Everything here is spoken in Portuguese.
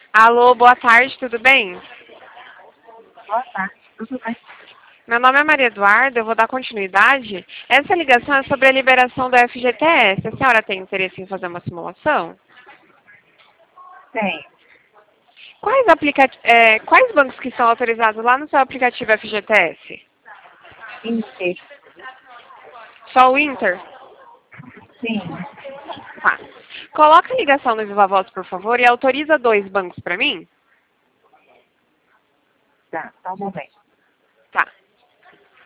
Alô, boa tarde, tudo bem? Boa tarde, tudo bem? Meu nome é Maria Eduarda, eu vou dar continuidade. Essa ligação é sobre a liberação do FGTS. A senhora tem interesse em fazer uma simulação? Tem. Quais bancos que são autorizados lá no seu aplicativo FGTS? Inter. Só o Inter? Sim. Tá. Coloca a ligação no Viva Voz, por favor, e autoriza 2 bancos para mim? Tá, só um momento. Tá.